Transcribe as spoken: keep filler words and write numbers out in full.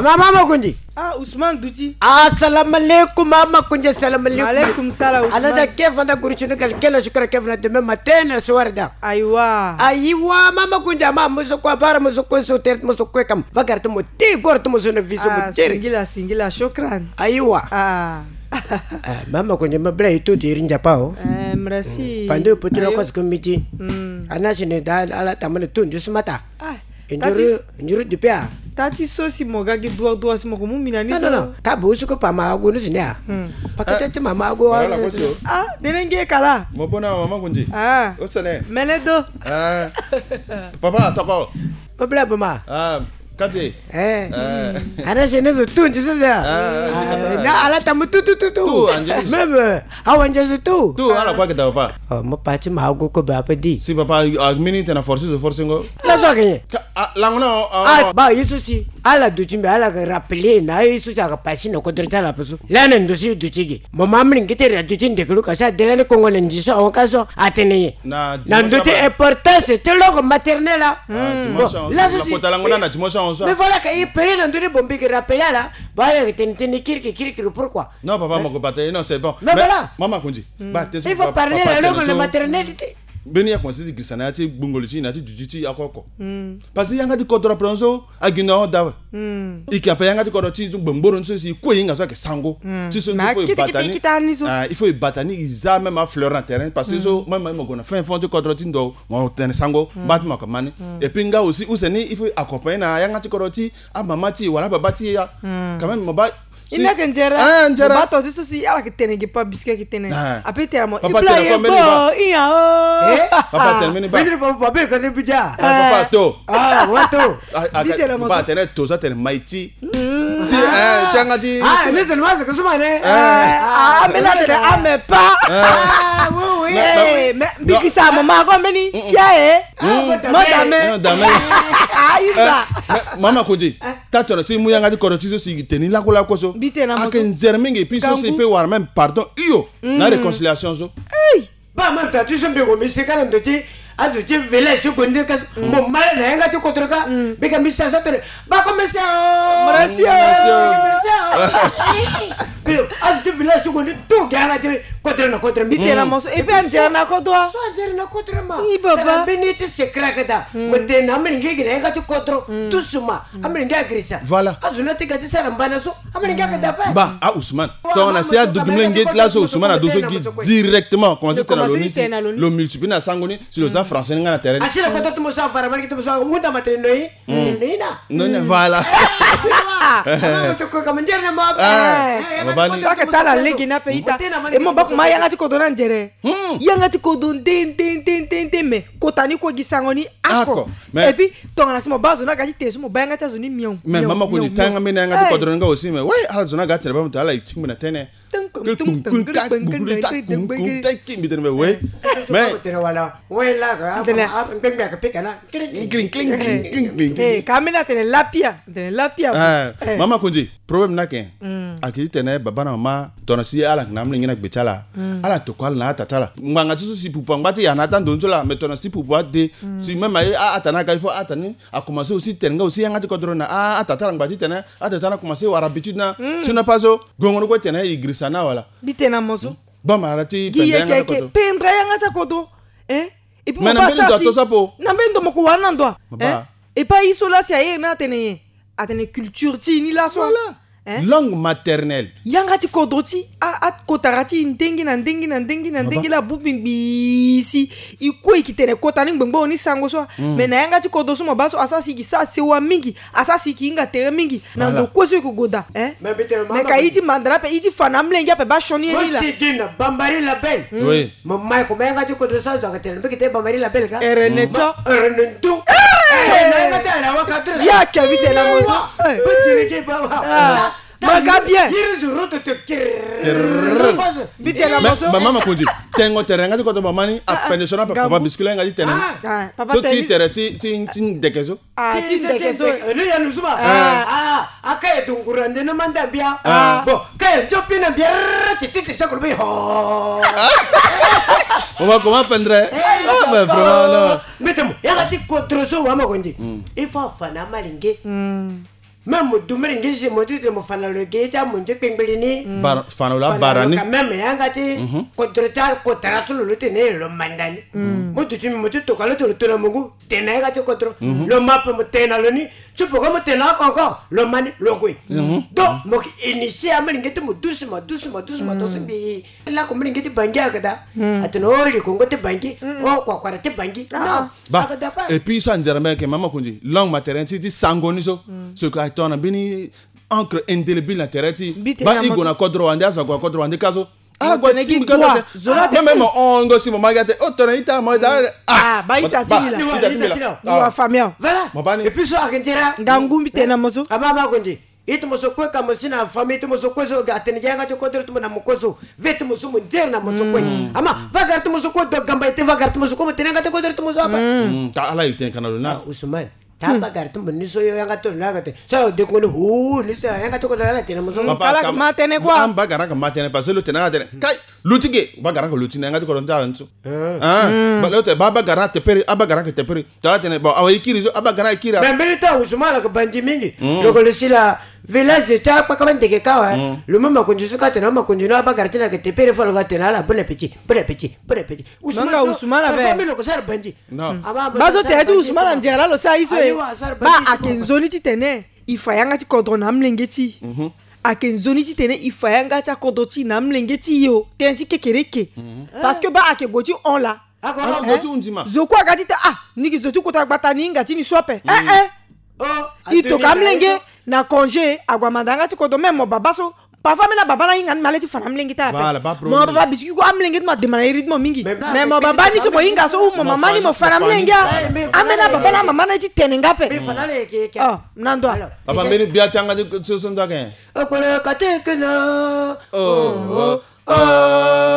Mama mama kundi. Ah, Ousmane Douti. Assalamu alaikum mama kundi, assalamu alaikum. Alaikum salam Ousmane. Anada kef anda gurichunu kal kela shukra kef na demain matin na soirda. Aywa. Aywa mama kundi ama muso kwa bara muso kwa so tert muso kwa kam. Vagartu mo ti gortu muso na viso mo teri. Singila singila shukran. Aywa. Ah. Mama kundi mabla itu di rinja pao. Eh, merci. Pandu putula kwa sikumiti. Hmm. Anashine da ala tamane tunju sumata. Ah. Injuru injuru dipia. Tati so si moga gi dua dua si moga mumina ni so. No no. Ta busu ko pama ago no sinia. Hmm. Pakete te mama ago. Ah, denenge kala. Mo bona mama kunji. Ah. Osane. Meledo. Ah. Papa toko. Mabla bama. Ah. Kati. Eh. Ana shene zo tunji so sa. Na ala tamu tu tu tu tu. Tu anje. Meme. Awanje zo tu. Tu ala kwa kita papa. Oh, mo pachi ma ago ko ba pedi. Si papa agmini tena force zo force ngo. La so kenye. Langono. Ah, ba yesu si. Ala duchimbe ala ka rappeler na yesu sa ka pasi no ko drita la pasu. Lana ndosi duchigi. Mo mamri ngite ra duchin de kulu ka sa delane kongo lenjiso on ka so atene. Na na ndote importance te logo maternel la. La so si. La langona na timosa. Mais voilà qu'il paye dans des bombes qui rappellent là. Voilà que t'es t'es kirki kirki pourquoi? Non papa mon copain non c'est bon. Mais voilà. Maman kunji. Bah il faut parler la langue de maternité. Beni ya kwansi grisana ati bungolichi na ati jujiti akoko. Parce que yanga di kodora pronzo agino dawe. Iki apa yanga di kodoti zungboro nso si ko yinga so ke sango. Ti so il faut batani. Ah il faut batani isa même à fleur en terrain parce que so même même gona fin fond de kodoti ndo mo ten sango batma ko mani. Et puis nga aussi useni il faut accompagner na yanga ti kodoti a mamati wala babati ya. Quand même mo ba ina kan jera ah jera ba to so si ala ke tene ke pa biscuit ke tene ape tera mo papa tera mo iya eh papa termine ba bidre papa be ka bija papa to ah wato bidre mo papa tene to sa tene mighty si eh tanga di ah ne se nwaze ko suma ne ah me na tene ame pa ah oui oui mais bikisa mama ko meni sia eh madame madame ayiba mama koji tatoro si mu yanga di korotizo si teni la ko la ko so aken zerminge puis so se peut voir même pardon iyo na réconciliation so hey ba man ta tu sembe ko mi se kala ndoti adu je village to gonde ka mo mala na yanga to kotroka be ka mi sa sa tere ba ko mi sa merci pero adu je village to gonde to ganga te kotre na kotre mi tera mo so e pe anjera na ko do so anjera na kotre ma i baba benite se krakada mo te na mringe gire ka to kotro tu suma amringe agrisa voilà azuna te ka te sara mbana so amringe ka da pa ba a Ousmane to on a sia dugumlenge la so Ousmane a doso gi directement comment tu na lo lo multiplier na sangoni sur le sa français ngana terrain asira ko to mo sa fara man ki to mo sa munda matene noi nina non voilà mo to ko ka manjera ma ba ni ka tala legi na peita e mo ba ma yanga ti ko dona njere yanga ti ko don den den den den den me ko tani ko gisangoni ako et puis ton na simo bazo na ga ti tesu mo ba yanga ta zoni mion mais mama ko ni tanga me na yanga ti ko dona nga aussi mais ouais ala zona ga tere ba mta ala itingu na tene mais kamina tene lapia tene lapia mama kunji problème na ken akiti tene baba na mama tonasi ala namni ngina gbechala ala to kwal na tatala nganga tsu si pupa ngati ya na tando nzola mais tonasi pupa de si même a atana ka il faut atani a commencer aussi tene aussi ngati ko drona a tatala ngati tene a tatala commencer war habitude na sina paso gongono ko tene igrisa na wala bitena mozo ba marati pendra yanga pendra yanga ta kodo eh et puis on passe ça na mendo moko wana ndo eh et pas isola si aye na tene atene culture ti ni la so eh? Langue maternelle yanga ti kodoti a a kotarati ndengi na ndengi na ndengi na ndengi la bubingisi iko ikitene kotani ngbengo ni sango so mais na yanga ti kodoso mo baso asasi ki sa sewa mingi asasi ki nga tere mingi na ndo koso ko goda eh mais ka iti mandra pe iti fana mlenga pe ba shoni ni la sidina bambari la belle oui mo mai ko menga ti kodoso so ka tere pe kite bambari la belle ka ereneto ereneto eh na ta la wa ka tere ya ka vite la mozo ba jiri ke ba maga bien yirizu roto te bitela moso mama konji tengo terenga ko to mamani apende sona papa biskula ngadi tenen so ti tere ti ti ti dekezo ah ti dekezo ele ya nuzuma ah akaye dungurande na manda bia bo kaye jopina bia ti ti sakolo be ho mama comment pendre ah mais vraiment non metemo ya ngati kontroso wa makonji ifa fana malinge même dumere ngisi mo tite mo fana le geta mo je pengbelini bar fana la barani même yangati ko drotal ko tarato lo tene lo mandani mo tuti mo tuto kala to to mungu tene ga to kotro lo map mo tena lo ni chupo ko mo tena ko lo mani lo koi do mo initier amani ngete mo doucement doucement doucement to simbi la ko mo ngete bangia kada atno li ko ngote bangi o ko ko rate bangi non ba et puis ça nzerame ke mama kunji langue maternelle ti sangoni so ce que atona bini encre indélébile na tereti ba igona kodro ande asa ko kodro ande kazo ala ko timbi kazo zola de même on go si mo magate o tona ita mo da ah ba ita timila ita timila wa famia voilà et puis so akentera ngangumbi tena mozo amama kunji itu muso kwe kama sina famille tu muso kwe so gateni janga to kodro tu na mukoso vetu muso munjer na muso kwe ama vagar tu muso kwe to gamba ite vagar tu muso kwe tenanga to kodro tu muso apa ta ala ite kanalo na Usman tamba gar tu muniso yo yanga to na gate so de kono hu lisa yanga to kodro la tena muso kala matene kwa amba gara ka matene parce le tena gate kai lutige ba gara ka lutine yanga to kodro ta nso ah ba le te baba gara te peri aba gara ka te peri ta tena ba awa ikiri so aba gara ikiri mais benita Usman la ka banji mingi loko le sila village ta pa kama ndeke kawa le mama kunjusu ka tena mama kunjuna ba gartina ke te peri fo la tena la bone petit bone petit bone petit Usman Usman ave famille ko sar banji bazo te ati Usman njera lo sa iso ba akenzoni ti tene ifayanga ti kodro na mlengeti akenzoni ti tene ifayanga ta kodro ti na mlengeti yo tenti kekereke parce que ba akegoti on la zoko agati ta ah niki zotu kota batani ngati ni swape eh eh oh ito kamlenge na congé agwamandanga ti kodro même babaso parfois mena baba na ingan maleti fana mlengi ta la pe mo baba bisiki ko amlengi ma de manière rythme mingi mais mo baba ni so mo inga so mo mama ni mo fana mlengi amena baba na mama na ti tenenga pe be fana le ke ke oh nando baba meni bia changa so so ndake o ko le kate ke na oh oh